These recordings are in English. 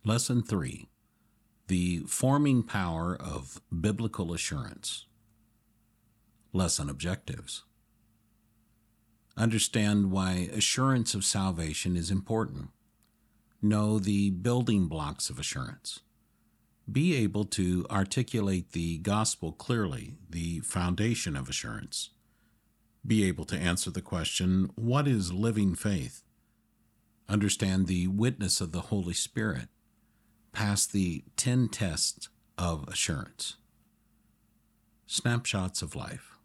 Lesson 3. The Forming Power of Biblical Assurance. Lesson Objectives. Understand why assurance of salvation is important. Know the building blocks of assurance. Be able to articulate the gospel clearly, the foundation of assurance. Be able to answer the question, what is living faith? Understand the witness of the Holy Spirit. Pass the 10 tests of assurance. Snapshots of life.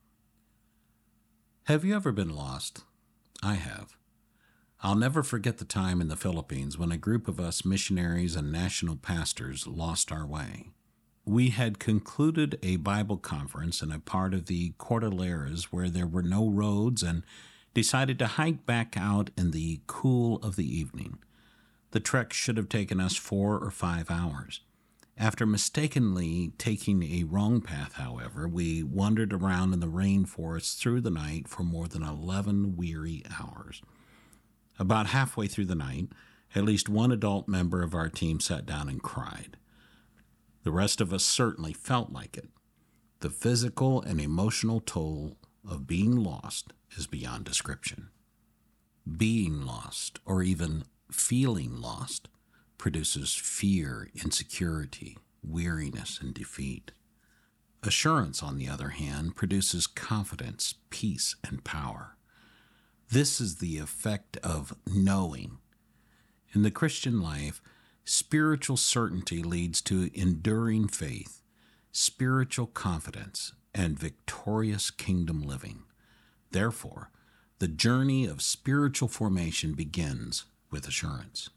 Have you ever been lost? I have. I'll never forget the time in the Philippines when a group of us missionaries and national pastors lost our way. We had concluded a Bible conference in a part of the Cordilleras where there were no roads and decided to hike back out in the cool of the evening. The trek should have taken us 4 or 5 hours. After mistakenly taking a wrong path, however, we wandered around in the rainforest through the night for more than 11 weary hours. About halfway through the night, at least one adult member of our team sat down and cried. The rest of us certainly felt like it. The physical and emotional toll of being lost is beyond description. Being lost, or even feeling lost, produces fear, insecurity, weariness, and defeat. Assurance, on the other hand, produces confidence, peace, and power. This is the effect of knowing. In the Christian life, spiritual certainty leads to enduring faith, spiritual confidence, and victorious kingdom living. Therefore, the journey of spiritual formation begins with assurance.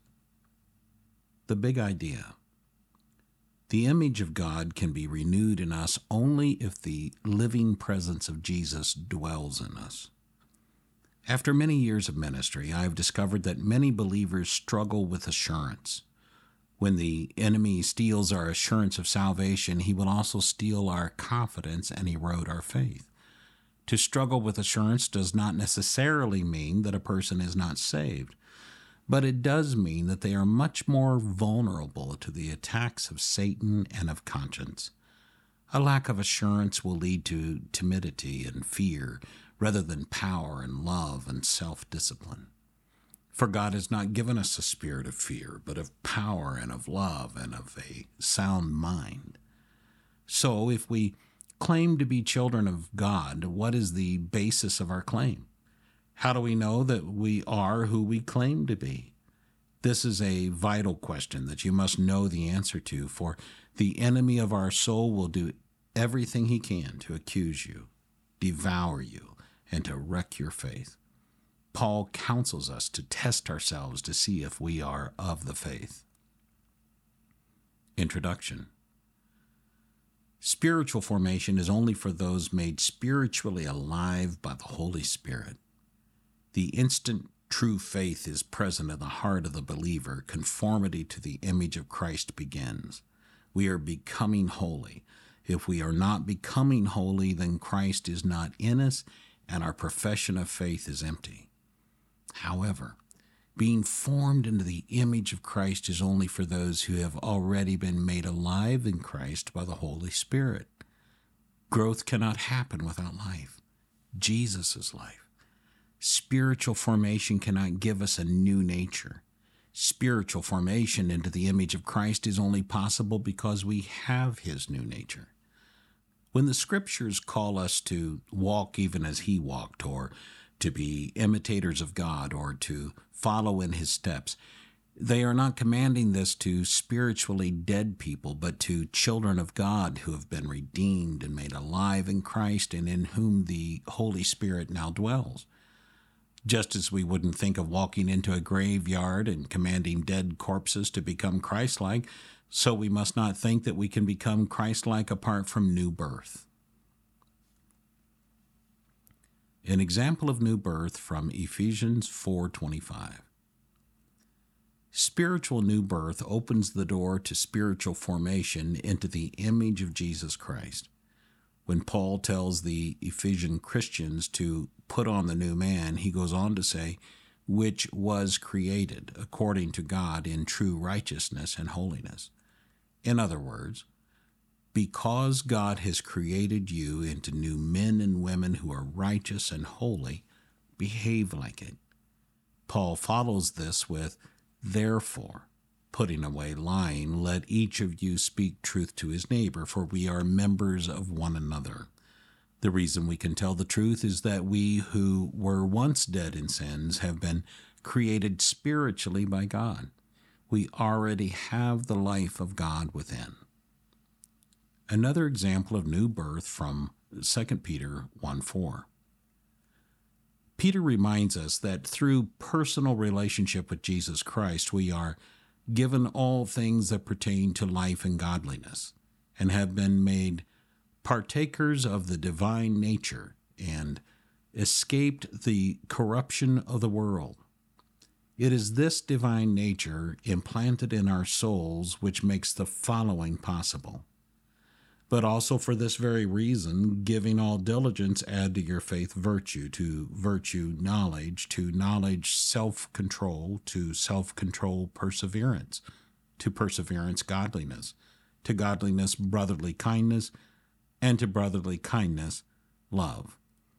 The big idea. The image of God can be renewed in us only if the living presence of Jesus dwells in us. After many years of ministry, I have discovered that many believers struggle with assurance. When the enemy steals our assurance of salvation, he will also steal our confidence and erode our faith. To struggle with assurance does not necessarily mean that a person is not saved, but it does mean that they are much more vulnerable to the attacks of Satan and of conscience. A lack of assurance will lead to timidity and fear rather than power and love and self-discipline. For God has not given us a spirit of fear, but of power and of love and of a sound mind. So if we claim to be children of God, what is the basis of our claim? How do we know that we are who we claim to be? This is a vital question that you must know the answer to, for the enemy of our soul will do everything he can to accuse you, devour you, and to wreck your faith. Paul counsels us to test ourselves to see if we are of the faith. Introduction. Spiritual formation is only for those made spiritually alive by the Holy Spirit. The instant true faith is present in the heart of the believer. Conformity to the image of Christ begins. We are becoming holy. If we are not becoming holy, then Christ is not in us, and our profession of faith is empty. However, being formed into the image of Christ is only for those who have already been made alive in Christ by the Holy Spirit. Growth cannot happen without life. Jesus is life. Spiritual formation cannot give us a new nature. Spiritual formation into the image of Christ is only possible because we have his new nature. When the Scriptures call us to walk even as he walked, or to be imitators of God, or to follow in his steps, they are not commanding this to spiritually dead people, but to children of God who have been redeemed and made alive in Christ, and in whom the Holy Spirit now dwells. Just as we wouldn't think of walking into a graveyard and commanding dead corpses to become Christ-like, so we must not think that we can become Christ-like apart from new birth. An example of new birth from Ephesians 4:25. Spiritual new birth opens the door to spiritual formation into the image of Jesus Christ. When Paul tells the Ephesian Christians to put on the new man, he goes on to say, which was created according to God in true righteousness and holiness. In other words, because God has created you into new men and women who are righteous and holy, behave like it. Paul follows this with, therefore, putting away lying, let each of you speak truth to his neighbor, for we are members of one another. The reason we can tell the truth is that we who were once dead in sins have been created spiritually by God. We already have the life of God within. Another example of new birth from 2 Peter 1:4. Peter reminds us that through personal relationship with Jesus Christ, we are given all things that pertain to life and godliness, and have been made partakers of the divine nature and escaped the corruption of the world. It is this divine nature implanted in our souls which makes the following possible. But also for this very reason, giving all diligence, add to your faith virtue, to virtue knowledge, to knowledge self-control, to self-control perseverance, to perseverance godliness, to godliness brotherly kindness, and to brotherly kindness love.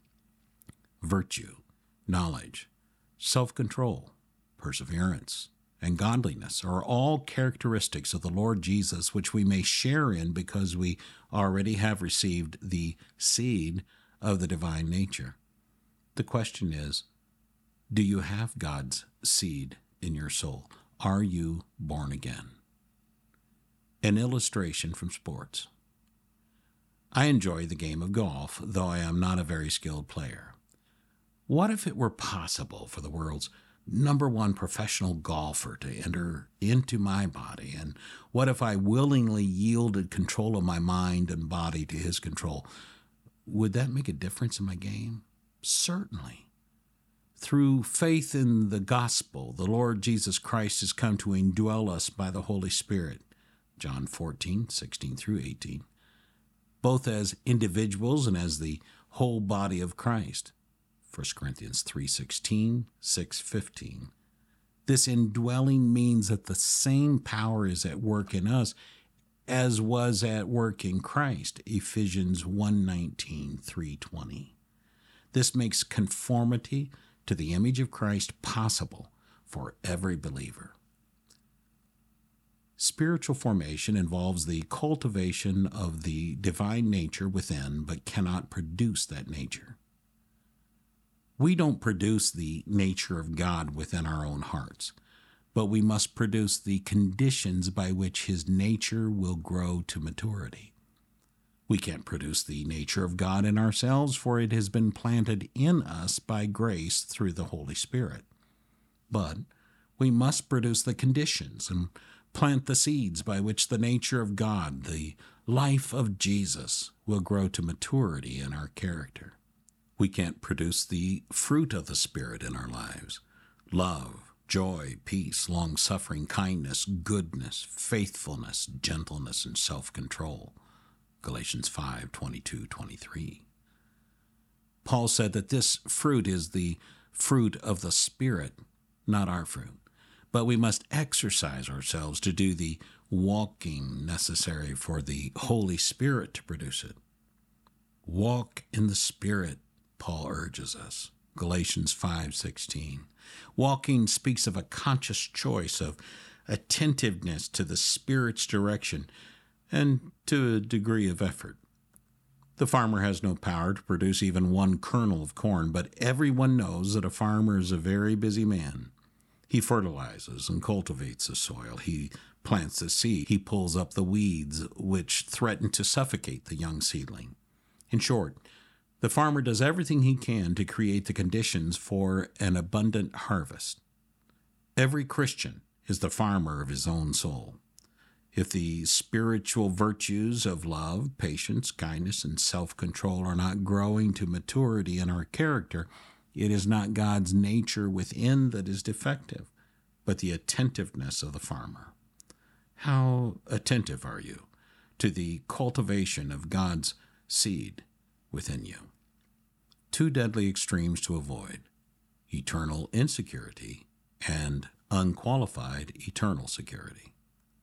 Virtue, knowledge, self-control, perseverance, and godliness are all characteristics of the Lord Jesus which we may share in because we already have received the seed of the divine nature. The question is, do you have God's seed in your soul? Are you born again? An illustration from sports. I enjoy the game of golf, though I am not a very skilled player. What if it were possible for the world's #1 professional golfer to enter into my body? And what if I willingly yielded control of my mind and body to his control? Would that make a difference in my game? Certainly. Through faith in the gospel, the Lord Jesus Christ has come to indwell us by the Holy Spirit. John 14:16-18. Both as individuals and as the whole body of Christ. 1 Corinthians 3:16, 6:15. This indwelling means that the same power is at work in us as was at work in Christ. Ephesians 1:19, 3:20. This makes conformity to the image of Christ possible for every believer. Spiritual formation involves the cultivation of the divine nature within, but cannot produce that nature. We don't produce the nature of God within our own hearts, but we must produce the conditions by which his nature will grow to maturity. We can't produce the nature of God in ourselves, for it has been planted in us by grace through the Holy Spirit. But we must produce the conditions and plant the seeds by which the nature of God, the life of Jesus, will grow to maturity in our character. We can't produce the fruit of the Spirit in our lives: love, joy, peace, long-suffering, kindness, goodness, faithfulness, gentleness, and self-control. Galatians 5:22-23. Paul said that this fruit is the fruit of the Spirit, not our fruit. But we must exercise ourselves to do the walking necessary for the Holy Spirit to produce it. Walk in the Spirit, Paul urges us. Galatians 5:16. Walking speaks of a conscious choice of attentiveness to the Spirit's direction and to a degree of effort. The farmer has no power to produce even one kernel of corn, but everyone knows that a farmer is a very busy man. He fertilizes and cultivates the soil. He plants the seed. He pulls up the weeds which threaten to suffocate the young seedling. In short, the farmer does everything he can to create the conditions for an abundant harvest. Every Christian is the farmer of his own soul. If the spiritual virtues of love, patience, kindness, and self-control are not growing to maturity in our character, it is not God's nature within that is defective, but the attentiveness of the farmer. How attentive are you to the cultivation of God's seed within you? Two deadly extremes to avoid: eternal insecurity, and unqualified eternal security.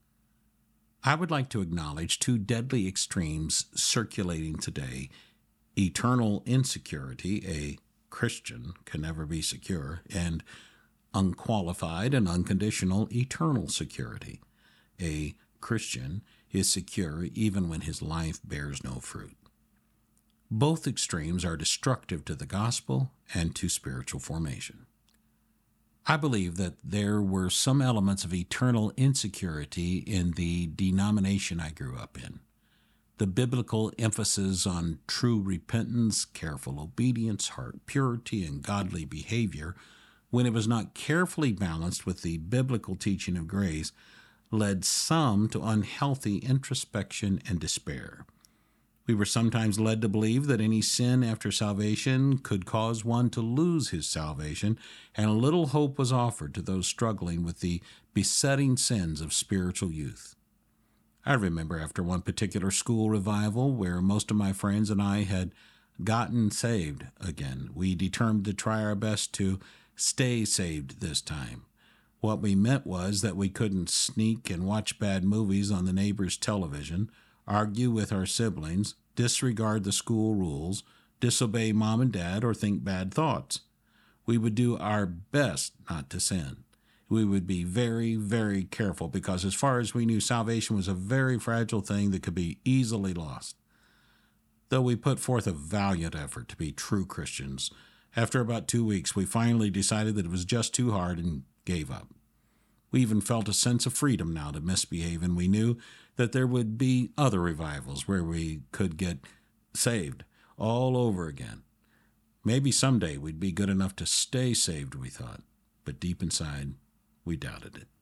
I would like to acknowledge two deadly extremes circulating today: eternal insecurity, a Christian can never be secure, and unqualified and unconditional eternal security. A Christian is secure even when his life bears no fruit. Both extremes are destructive to the gospel and to spiritual formation. I believe that there were some elements of eternal insecurity in the denomination I grew up in. The biblical emphasis on true repentance, careful obedience, heart purity, and godly behavior, when it was not carefully balanced with the biblical teaching of grace, led some to unhealthy introspection and despair. We were sometimes led to believe that any sin after salvation could cause one to lose his salvation, and little hope was offered to those struggling with the besetting sins of spiritual youth. I remember after one particular school revival where most of my friends and I had gotten saved again, we determined to try our best to stay saved this time. What we meant was that we couldn't sneak and watch bad movies on the neighbor's television, argue with our siblings, disregard the school rules, disobey mom and dad, or think bad thoughts. We would do our best not to sin. We would be very, very careful because as far as we knew, salvation was a very fragile thing that could be easily lost. Though we put forth a valiant effort to be true Christians, after about 2 weeks, we finally decided that it was just too hard and gave up. We even felt a sense of freedom now to misbehave, and we knew that there would be other revivals where we could get saved all over again. Maybe someday we'd be good enough to stay saved, we thought, but deep inside, we doubted it.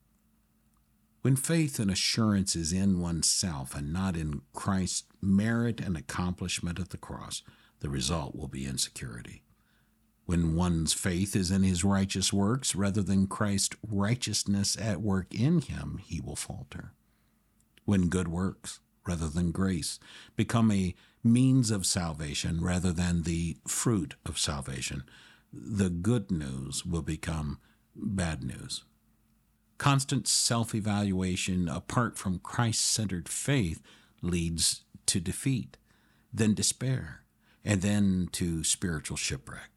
When faith and assurance is in oneself and not in Christ's merit and accomplishment at the cross, the result will be insecurity. When one's faith is in his righteous works rather than Christ's righteousness at work in him, he will falter. When good works rather than grace become a means of salvation rather than the fruit of salvation, the good news will become bad news. Constant self-evaluation apart from Christ-centered faith leads to defeat, then despair, and then to spiritual shipwreck.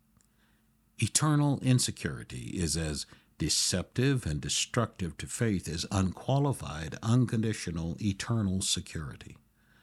Eternal insecurity is as deceptive and destructive to faith as unqualified, unconditional, eternal security.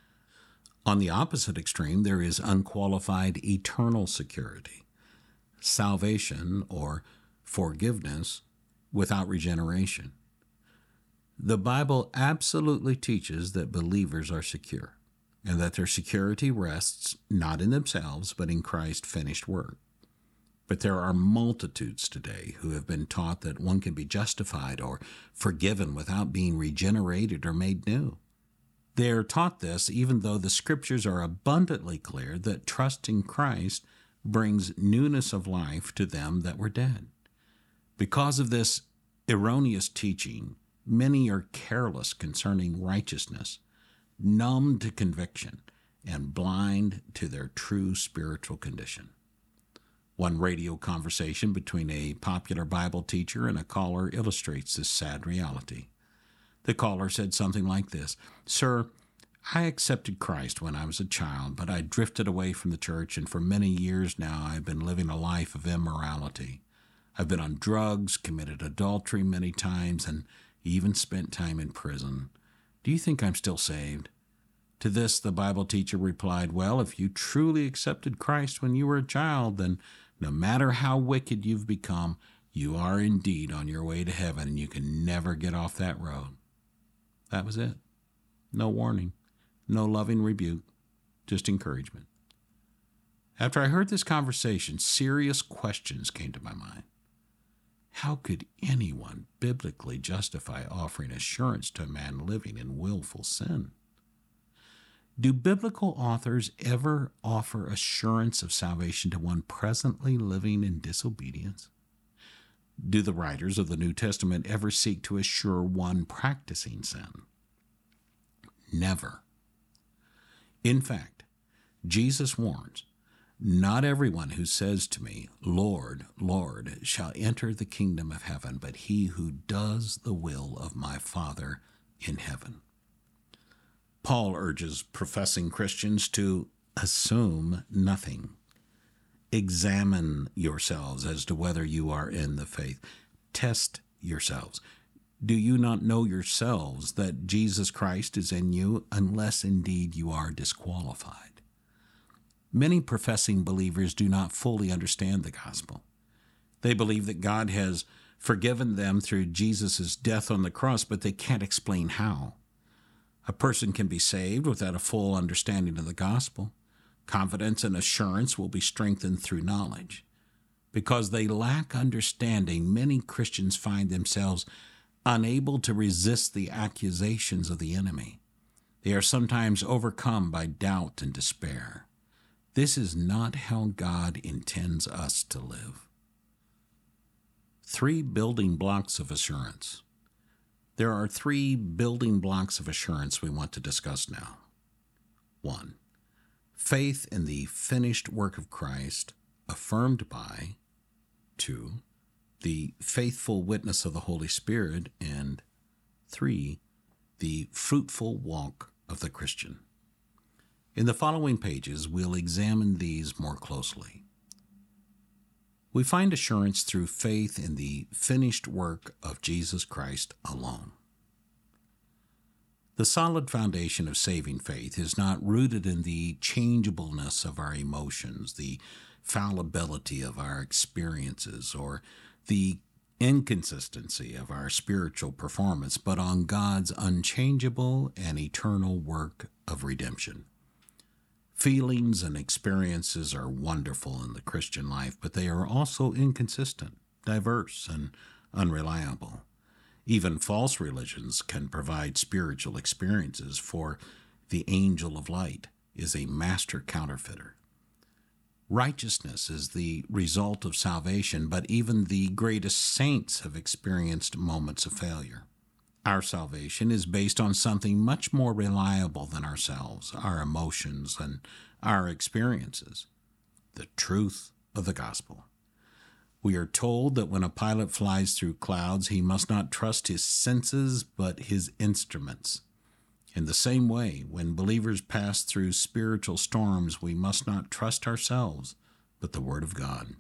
On the opposite extreme, there is unqualified, eternal security, salvation or forgiveness without regeneration. The Bible absolutely teaches that believers are secure, and that their security rests not in themselves, but in Christ's finished work. But there are multitudes today who have been taught that one can be justified or forgiven without being regenerated or made new. They are taught this even though the Scriptures are abundantly clear that trusting Christ brings newness of life to them that were dead. Because of this erroneous teaching, many are careless concerning righteousness, numb to conviction, and blind to their true spiritual condition. One radio conversation between a popular Bible teacher and a caller illustrates this sad reality. The caller said something like this: "Sir, I accepted Christ when I was a child, but I drifted away from the church, and for many years now I've been living a life of immorality. I've been on drugs, committed adultery many times, and even spent time in prison. Do you think I'm still saved?" To this, the Bible teacher replied, "Well, if you truly accepted Christ when you were a child, then no matter how wicked you've become, you are indeed on your way to heaven, and you can never get off that road." That was it. No warning, no loving rebuke, just encouragement. After I heard this conversation, serious questions came to my mind. How could anyone biblically justify offering assurance to a man living in willful sin? Do biblical authors ever offer assurance of salvation to one presently living in disobedience? Do the writers of the New Testament ever seek to assure one practicing sin? Never. In fact, Jesus warns, Not everyone who says to me, Lord, Lord, shall enter the kingdom of heaven, but he who does the will of my Father in heaven." Paul urges professing Christians to assume nothing. Examine yourselves as to whether you are in the faith. Test yourselves. Do you not know yourselves that Jesus Christ is in you, unless indeed you are disqualified? Many professing believers do not fully understand the gospel. They believe that God has forgiven them through Jesus' death on the cross, but they can't explain how. A person can be saved without a full understanding of the gospel. Confidence and assurance will be strengthened through knowledge. Because they lack understanding, many Christians find themselves unable to resist the accusations of the enemy. They are sometimes overcome by doubt and despair. This is not how God intends us to live. 3 building blocks of assurance. There are 3 building blocks of assurance we want to discuss now. 1. Faith in the finished work of Christ, affirmed by. 2. The faithful witness of the Holy Spirit. And 3. The fruitful walk of the Christian. In the following pages, we'll examine these more closely. We find assurance through faith in the finished work of Jesus Christ alone. The solid foundation of saving faith is not rooted in the changeableness of our emotions, the fallibility of our experiences, or the inconsistency of our spiritual performance, but on God's unchangeable and eternal work of redemption. Feelings and experiences are wonderful in the Christian life, but they are also inconsistent, diverse, and unreliable. Even false religions can provide spiritual experiences, for the angel of light is a master counterfeiter. Righteousness is the result of salvation, but even the greatest saints have experienced moments of failure. Our salvation is based on something much more reliable than ourselves, our emotions, and our experiences: the truth of the gospel. We are told that when a pilot flies through clouds, he must not trust his senses, but his instruments. In the same way, when believers pass through spiritual storms, we must not trust ourselves, but the Word of God.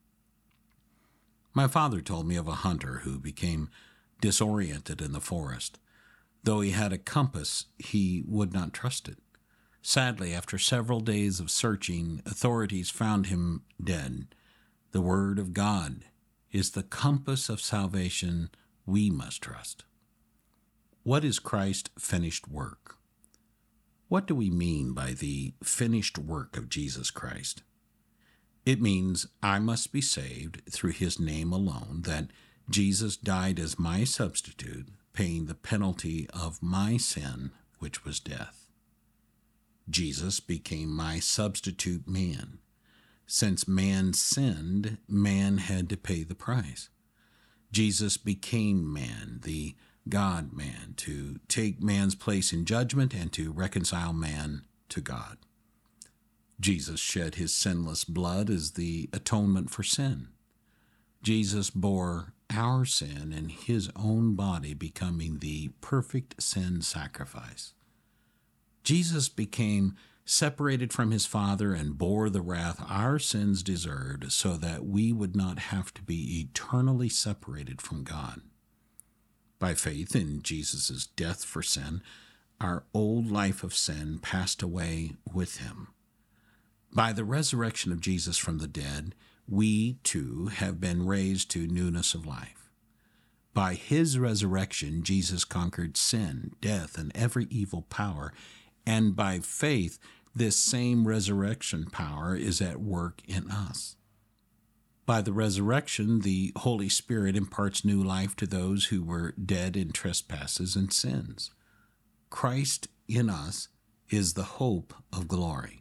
My father told me of a hunter who became disoriented in the forest. Though he had a compass, he would not trust it. Sadly, after several days of searching, authorities found him dead. The Word of God is the compass of salvation we must trust. What is Christ's finished work? What do we mean by the finished work of Jesus Christ? It means I must be saved through His name alone, that Jesus died as my substitute, paying the penalty of my sin, which was death. Jesus became my substitute man. Since man sinned, man had to pay the price. Jesus became man, the God-man, to take man's place in judgment and to reconcile man to God. Jesus shed His sinless blood as the atonement for sin. Jesus bore our sin in His own body, becoming the perfect sin sacrifice. Jesus became separated from His Father and bore the wrath our sins deserved, so that we would not have to be eternally separated from God. By faith in Jesus' death for sin, our old life of sin passed away with Him. By the resurrection of Jesus from the dead, we too have been raised to newness of life. By His resurrection, Jesus conquered sin, death, and every evil power, and by faith, this same resurrection power is at work in us. By the resurrection, the Holy Spirit imparts new life to those who were dead in trespasses and sins. Christ in us is the hope of glory.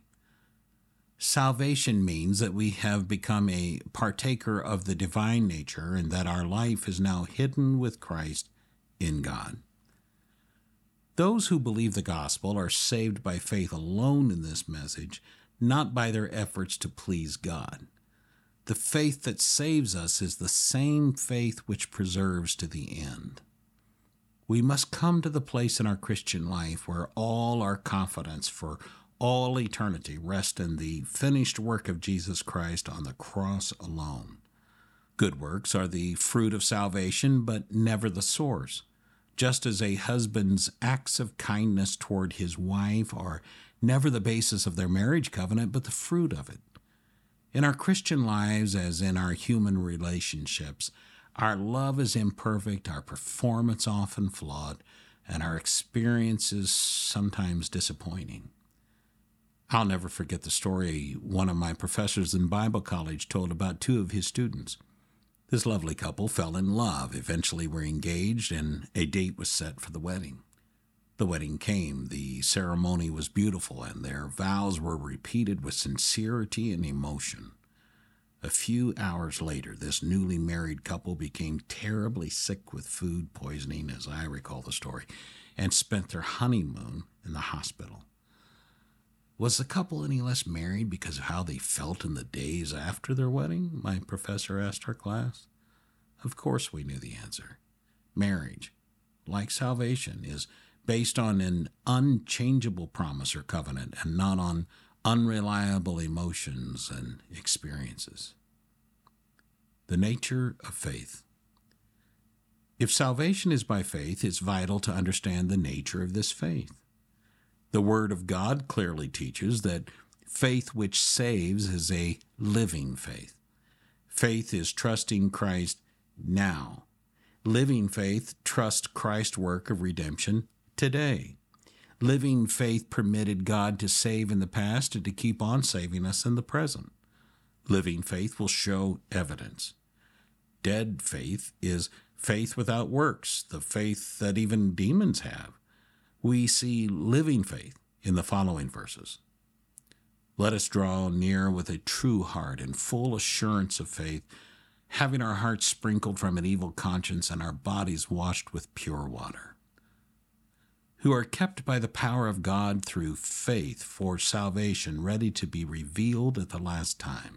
Salvation means that we have become a partaker of the divine nature and that our life is now hidden with Christ in God. Those who believe the gospel are saved by faith alone in this message, not by their efforts to please God. The faith that saves us is the same faith which preserves to the end. We must come to the place in our Christian life where all our confidence for all eternity rests in the finished work of Jesus Christ on the cross alone. Good works are the fruit of salvation, but never the source. Just as a husband's acts of kindness toward his wife are never the basis of their marriage covenant, but the fruit of it. In our Christian lives, as in our human relationships, our love is imperfect, our performance often flawed, and our experiences sometimes disappointing. I'll never forget the story one of my professors in Bible college told about two of his students. This lovely couple fell in love, eventually were engaged, and a date was set for the wedding. The wedding came, the ceremony was beautiful, and their vows were repeated with sincerity and emotion. A few hours later, this newly married couple became terribly sick with food poisoning, as I recall the story, and spent their honeymoon in the hospital. Was the couple any less married because of how they felt in the days after their wedding? My professor asked our class. Of course we knew the answer. Marriage, like salvation, is based on an unchangeable promise or covenant and not on unreliable emotions and experiences. The nature of faith. If salvation is by faith, it's vital to understand the nature of this faith. The Word of God clearly teaches that faith which saves is a living faith. Faith is trusting Christ now. Living faith trusts Christ's work of redemption today. Living faith permitted God to save in the past and to keep on saving us in the present. Living faith will show evidence. Dead faith is faith without works, the faith that even demons have. We see living faith in the following verses. Let us draw near with a true heart and full assurance of faith, having our hearts sprinkled from an evil conscience and our bodies washed with pure water, who are kept by the power of God through faith for salvation, ready to be revealed at the last time.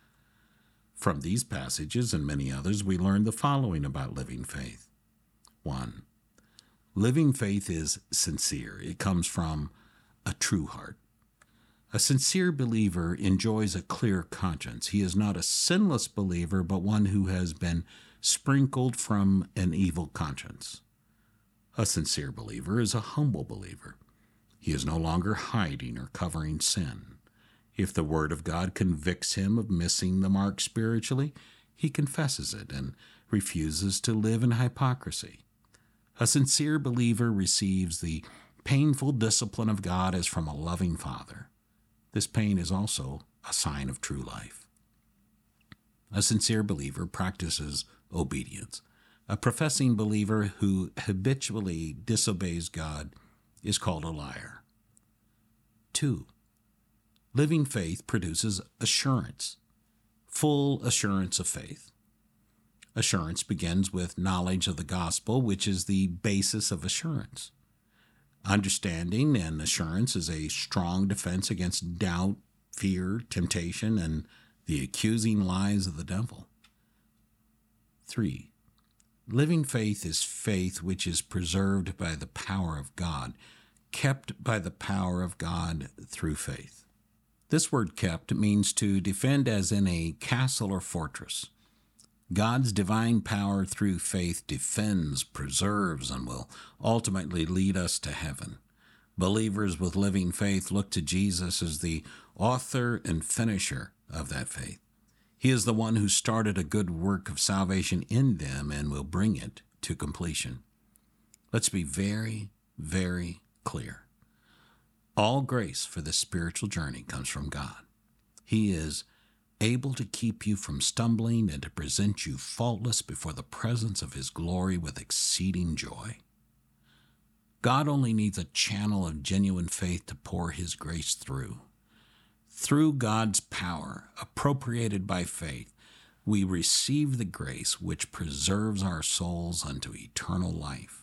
From these passages and many others, we learn the following about living faith. 1. Living faith is sincere. It comes from a true heart. A sincere believer enjoys a clear conscience. He is not a sinless believer, but one who has been sprinkled from an evil conscience. A sincere believer is a humble believer. He is no longer hiding or covering sin. If the Word of God convicts him of missing the mark spiritually, he confesses it and refuses to live in hypocrisy. A sincere believer receives the painful discipline of God as from a loving Father. This pain is also a sign of true life. A sincere believer practices obedience. A professing believer who habitually disobeys God is called a liar. 2. Living faith produces assurance, full assurance of faith. Assurance begins with knowledge of the gospel, which is the basis of assurance. Understanding and assurance is a strong defense against doubt, fear, temptation, and the accusing lies of the devil. 3. Living faith is faith which is preserved by the power of God, kept by the power of God through faith. This word kept means to defend as in a castle or fortress. God's divine power through faith defends, preserves, and will ultimately lead us to heaven. Believers with living faith look to Jesus as the author and finisher of that faith. He is the one who started a good work of salvation in them and will bring it to completion. Let's be very, very clear. All grace for this spiritual journey comes from God. He is able to keep you from stumbling and to present you faultless before the presence of His glory with exceeding joy. God only needs a channel of genuine faith to pour His grace through. Through God's power, appropriated by faith, we receive the grace which preserves our souls unto eternal life.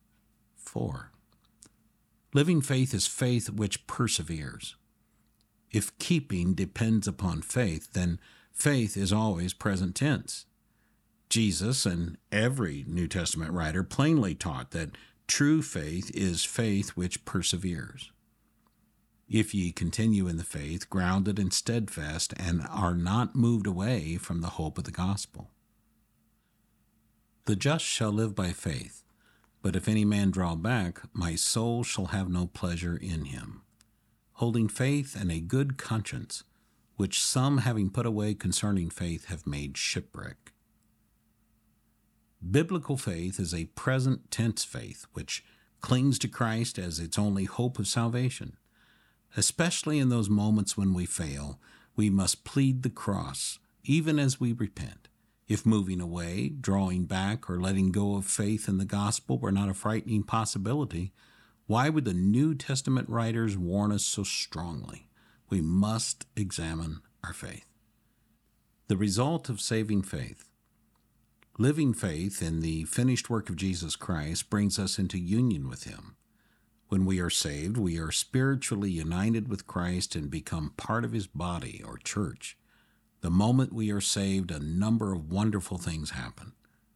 4. Living faith is faith which perseveres. If keeping depends upon faith, then faith is always present tense. Jesus and every New Testament writer plainly taught that true faith is faith which perseveres. If ye continue in the faith, grounded and steadfast, and are not moved away from the hope of the gospel. The just shall live by faith, but if any man draw back, my soul shall have no pleasure in him. Holding faith and a good conscience, which some having put away concerning faith have made shipwreck. Biblical faith is a present tense faith which clings to Christ as its only hope of salvation. Especially in those moments when we fail, we must plead the cross, even as we repent. If moving away, drawing back, or letting go of faith in the gospel were not a frightening possibility, why would the New Testament writers warn us so strongly? We must examine our faith. The result of saving faith. Living faith in the finished work of Jesus Christ brings us into union with Him. When we are saved, we are spiritually united with Christ and become part of His body or church. The moment we are saved, a number of wonderful things happen.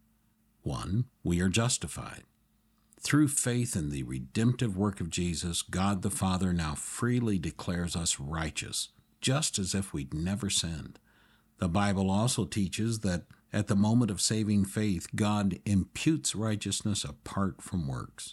1, we are justified. Through faith in the redemptive work of Jesus, God the Father now freely declares us righteous, just as if we'd never sinned. The Bible also teaches that at the moment of saving faith, God imputes righteousness apart from works.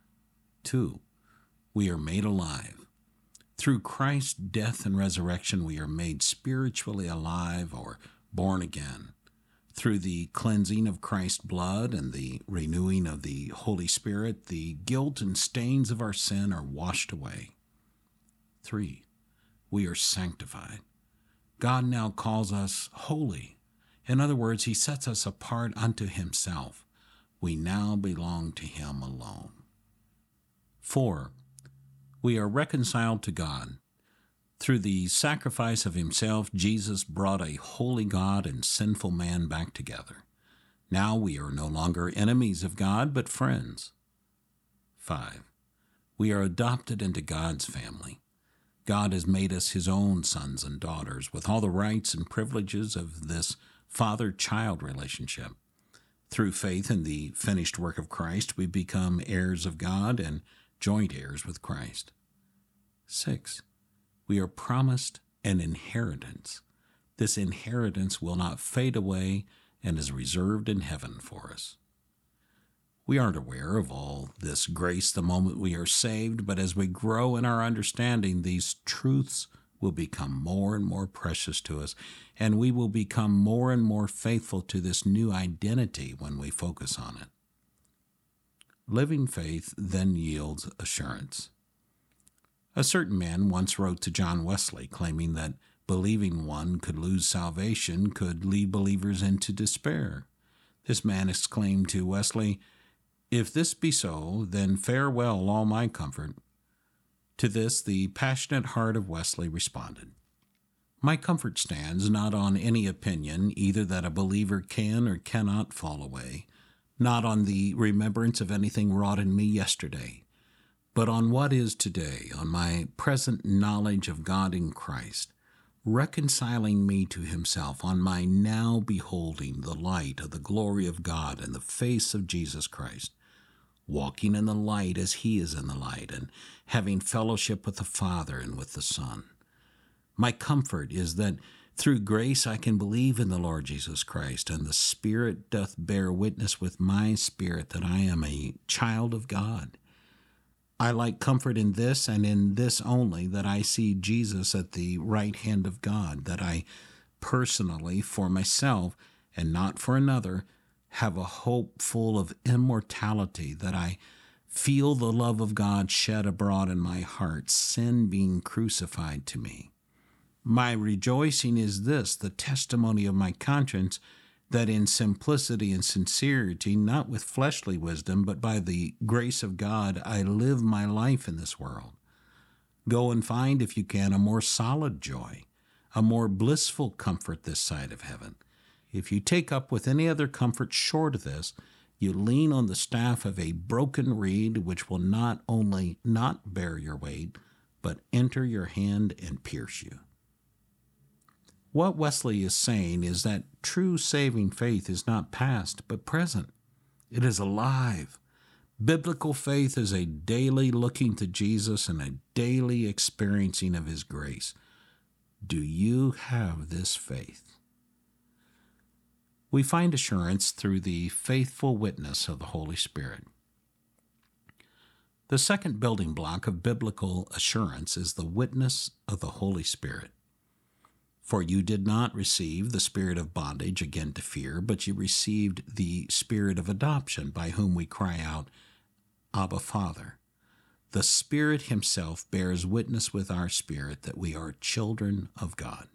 2, we are made alive. Through Christ's death and resurrection, we are made spiritually alive or born again. Through the cleansing of Christ's blood and the renewing of the Holy Spirit, the guilt and stains of our sin are washed away. 3, we are sanctified. God now calls us holy. In other words, He sets us apart unto Himself. We now belong to Him alone. 4, we are reconciled to God. Through the sacrifice of Himself, Jesus brought a holy God and sinful man back together. Now we are no longer enemies of God, but friends. 5, we are adopted into God's family. God has made us His own sons and daughters with all the rights and privileges of this father-child relationship. Through faith in the finished work of Christ, we become heirs of God and joint heirs with Christ. 6, we are promised an inheritance. This inheritance will not fade away and is reserved in heaven for us. We aren't aware of all this grace the moment we are saved, but as we grow in our understanding, these truths will become more and more precious to us, and we will become more and more faithful to this new identity when we focus on it. Living faith then yields assurance. A certain man once wrote to John Wesley, claiming that believing one could lose salvation could lead believers into despair. This man exclaimed to Wesley, "If this be so, then farewell all my comfort." To this, the passionate heart of Wesley responded, "My comfort stands not on any opinion, either that a believer can or cannot fall away, not on the remembrance of anything wrought in me yesterday, but on what is today, on my present knowledge of God in Christ, reconciling me to Himself, on my now beholding the light of the glory of God and the face of Jesus Christ, walking in the light as He is in the light, and having fellowship with the Father and with the Son. My comfort is that through grace I can believe in the Lord Jesus Christ, and the Spirit doth bear witness with my spirit that I am a child of God. I like comfort in this, and in this only, that I see Jesus at the right hand of God, that I personally, for myself, and not for another, have a hope full of immortality, that I feel the love of God shed abroad in my heart, sin being crucified to me. My rejoicing is this, the testimony of my conscience, that in simplicity and sincerity, not with fleshly wisdom, but by the grace of God, I live my life in this world. Go and find, if you can, a more solid joy, a more blissful comfort this side of heaven. If you take up with any other comfort short of this, you lean on the staff of a broken reed, which will not only not bear your weight, but enter your hand and pierce you. What Wesley is saying is that true saving faith is not past, but present. It is alive. Biblical faith is a daily looking to Jesus and a daily experiencing of His grace. Do you have this faith? We find assurance through the faithful witness of the Holy Spirit. The second building block of biblical assurance is the witness of the Holy Spirit. For you did not receive the spirit of bondage again to fear, but you received the spirit of adoption, by whom we cry out, Abba, Father. The Spirit Himself bears witness with our spirit that we are children of God.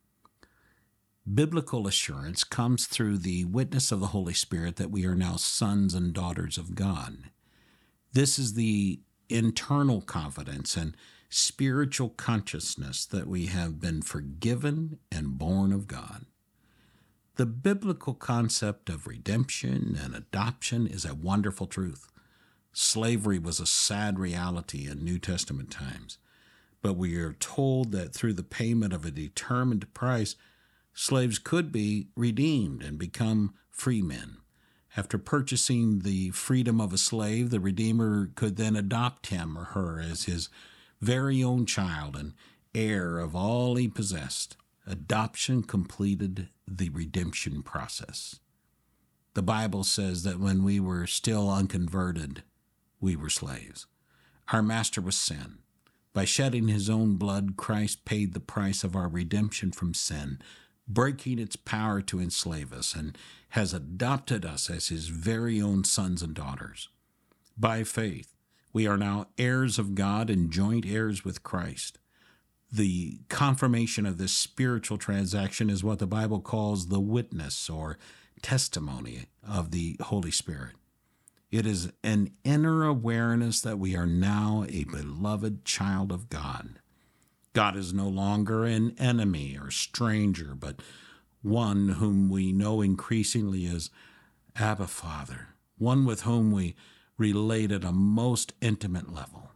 Biblical assurance comes through the witness of the Holy Spirit that we are now sons and daughters of God. This is the internal confidence and spiritual consciousness that we have been forgiven and born of God. The biblical concept of redemption and adoption is a wonderful truth. Slavery was a sad reality in New Testament times, but we are told that through the payment of a determined price, slaves could be redeemed and become free men. After purchasing the freedom of a slave, the Redeemer could then adopt him or her as his very own child and heir of all he possessed. Adoption completed the redemption process. The Bible says that when we were still unconverted, we were slaves. Our master was sin. By shedding His own blood, Christ paid the price of our redemption from sin, breaking its power to enslave us, and has adopted us as His very own sons and daughters. By faith, we are now heirs of God and joint heirs with Christ. The confirmation of this spiritual transaction is what the Bible calls the witness or testimony of the Holy Spirit. It is an inner awareness that we are now a beloved child of God. God is no longer an enemy or stranger, but one whom we know increasingly as Abba, Father, one with whom we relate at a most intimate level.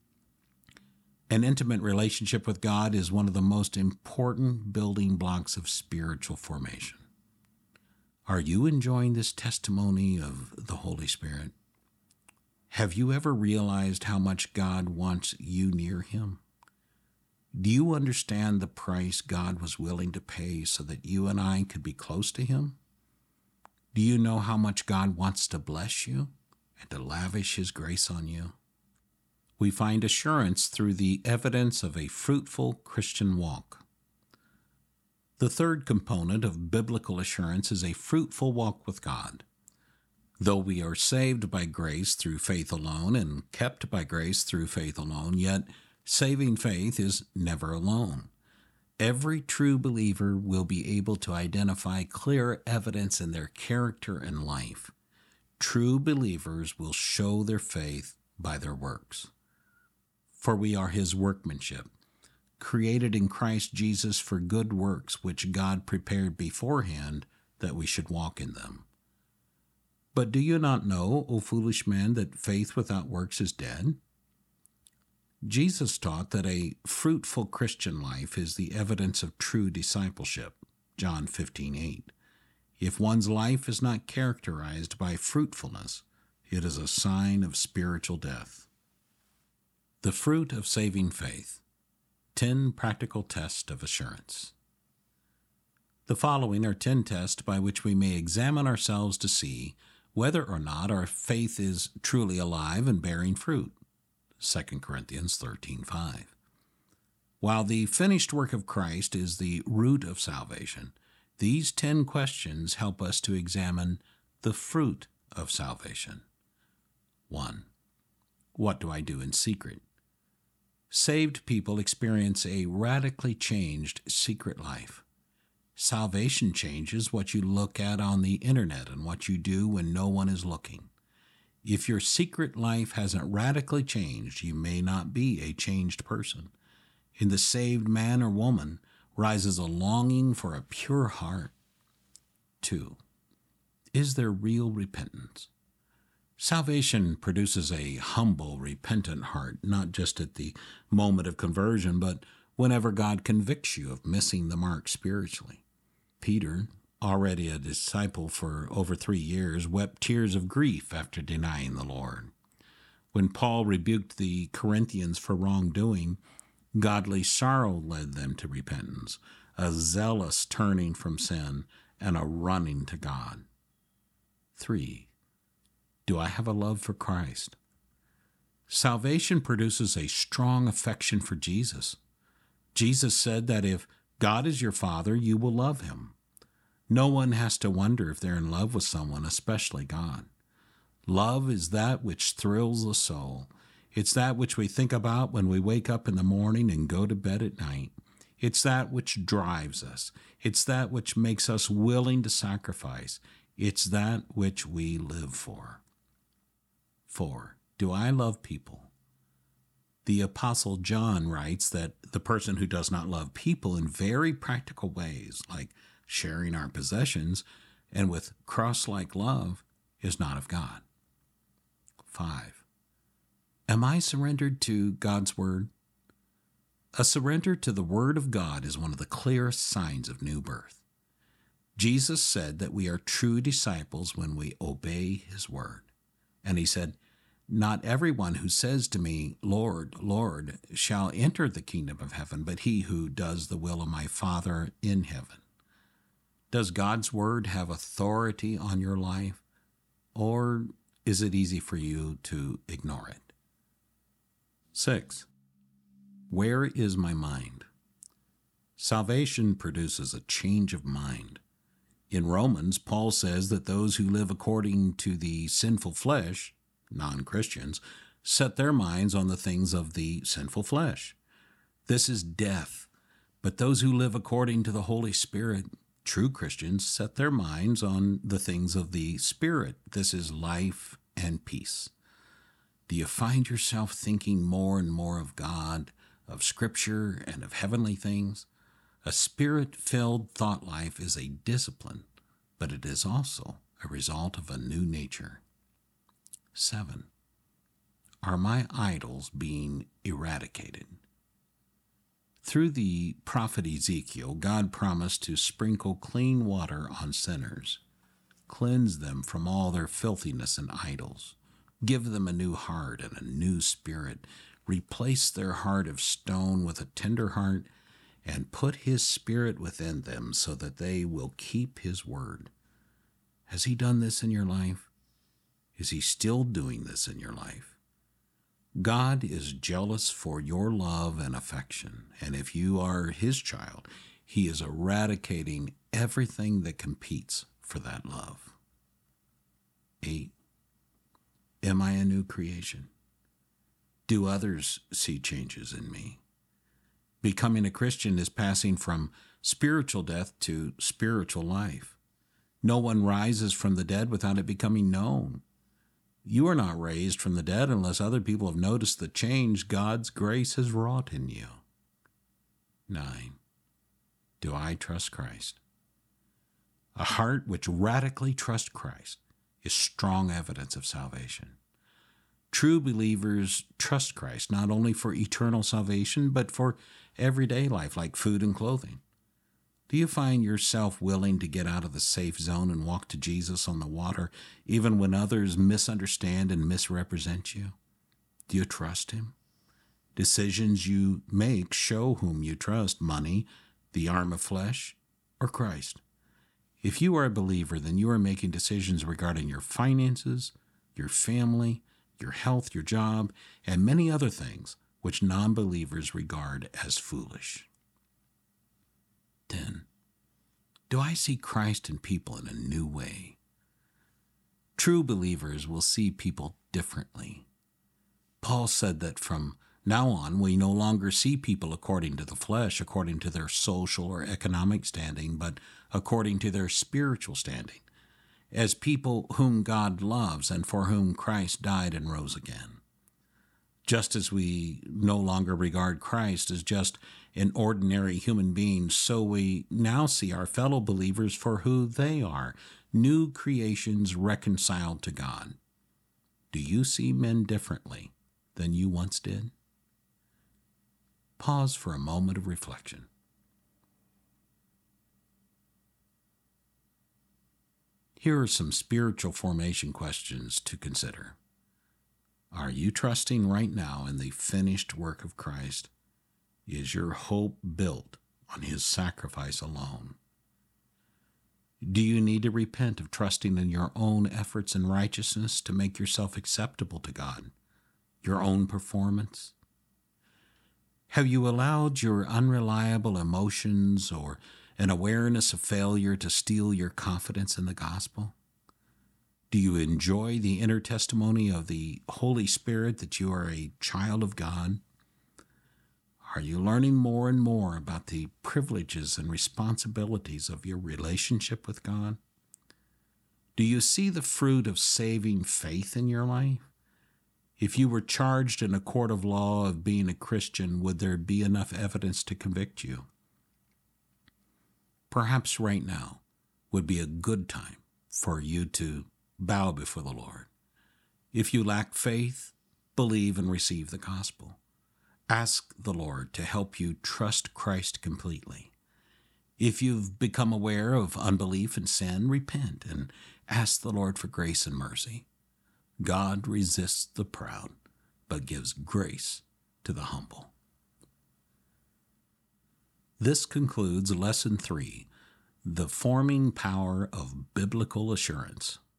An intimate relationship with God is one of the most important building blocks of spiritual formation. Are you enjoying this testimony of the Holy Spirit? Have you ever realized how much God wants you near Him? Do you understand the price God was willing to pay so that you and I could be close to Him? Do you know how much God wants to bless you and to lavish His grace on you? We find assurance through the evidence of a fruitful Christian walk. The third component of biblical assurance is a fruitful walk with God. Though we are saved by grace through faith alone and kept by grace through faith alone, yet saving faith is never alone. Every true believer will be able to identify clear evidence in their character and life. True believers will show their faith by their works. For we are His workmanship, created in Christ Jesus for good works, which God prepared beforehand that we should walk in them. But do you not know, O foolish man, that faith without works is dead? Jesus taught that a fruitful Christian life is the evidence of true discipleship, John 15:8. If one's life is not characterized by fruitfulness, it is a sign of spiritual death. The fruit of saving faith. 10 practical tests of assurance. The following are 10 tests by which we may examine ourselves to see whether or not our faith is truly alive and bearing fruit. 2 Corinthians 13:5. While the finished work of Christ is the root of salvation, these 10 questions help us to examine the fruit of salvation. 1. What do I do in secret? Saved people experience a radically changed secret life. Salvation changes what you look at on the internet and what you do when no one is looking. If your secret life hasn't radically changed, you may not be a changed person. In the saved man or woman rises a longing for a pure heart. 2. Is there real repentance? Salvation produces a humble, repentant heart, not just at the moment of conversion, but whenever God convicts you of missing the mark spiritually. Peter, already a disciple for over 3 years, wept tears of grief after denying the Lord. When Paul rebuked the Corinthians for wrongdoing, godly sorrow led them to repentance, a zealous turning from sin, and a running to God. 3. Do I have a love for Christ? Salvation produces a strong affection for Jesus. Jesus said that if God is your Father, you will love him. No one has to wonder if they're in love with someone, especially God. Love is that which thrills the soul. It's that which we think about when we wake up in the morning and go to bed at night. It's that which drives us. It's that which makes us willing to sacrifice. It's that which we live for. 4. Do I love people? The Apostle John writes that the person who does not love people in very practical ways, like sharing our possessions and with cross-like love, is not of God. 5. Am I surrendered to God's Word? A surrender to the Word of God is one of the clearest signs of new birth. Jesus said that we are true disciples when we obey His Word. And He said, "Not everyone who says to me, 'Lord, Lord,' shall enter the kingdom of heaven, but he who does the will of my Father in heaven." Does God's Word have authority on your life, or is it easy for you to ignore it? 6. Where is my mind? Salvation produces a change of mind. In Romans, Paul says that those who live according to the sinful flesh, non-Christians, set their minds on the things of the sinful flesh. This is death. But those who live according to the Holy Spirit, true Christians, set their minds on the things of the Spirit. This is life and peace. Do you find yourself thinking more and more of God, of Scripture, and of heavenly things? A Spirit-filled thought life is a discipline, but it is also a result of a new nature. 7. Are my idols being eradicated? Through the prophet Ezekiel, God promised to sprinkle clean water on sinners, cleanse them from all their filthiness and idols, give them a new heart and a new spirit, replace their heart of stone with a tender heart, and put His Spirit within them so that they will keep His word. Has He done this in your life? Is He still doing this in your life? God is jealous for your love and affection, and if you are His child, He is eradicating everything that competes for that love. 8. Am I a new creation? Do others see changes in me? Becoming a Christian is passing from spiritual death to spiritual life. No one rises from the dead without it becoming known. You are not raised from the dead unless other people have noticed the change God's grace has wrought in you. 9. Do I trust Christ? A heart which radically trusts Christ is strong evidence of salvation. True believers trust Christ not only for eternal salvation, but for everyday life like food and clothing. Do you find yourself willing to get out of the safe zone and walk to Jesus on the water, even when others misunderstand and misrepresent you? Do you trust Him? Decisions you make show whom you trust: money, the arm of flesh, or Christ. If you are a believer, then you are making decisions regarding your finances, your family, your health, your job, and many other things which non-believers regard as foolish. 10. Do I see Christ in people in a new way? True believers will see people differently. Paul said that from now on we no longer see people according to the flesh, according to their social or economic standing, but according to their spiritual standing, as people whom God loves and for whom Christ died and rose again. Just as we no longer regard Christ as just an ordinary human being, so we now see our fellow believers for who they are, new creations reconciled to God. Do you see men differently than you once did? Pause for a moment of reflection. Here are some spiritual formation questions to consider. Are you trusting right now in the finished work of Christ? Is your hope built on His sacrifice alone? Do you need to repent of trusting in your own efforts and righteousness to make yourself acceptable to God, your own performance? Have you allowed your unreliable emotions or an awareness of failure to steal your confidence in the gospel? Do you enjoy the inner testimony of the Holy Spirit that you are a child of God? Are you learning more and more about the privileges and responsibilities of your relationship with God? Do you see the fruit of saving faith in your life? If you were charged in a court of law of being a Christian, would there be enough evidence to convict you? Perhaps right now would be a good time for you to bow before the Lord. If you lack faith, believe and receive the gospel. Ask the Lord to help you trust Christ completely. If you've become aware of unbelief and sin, repent and ask the Lord for grace and mercy. God resists the proud, but gives grace to the humble. This concludes Lesson 3, The Forming Power of Biblical Assurance.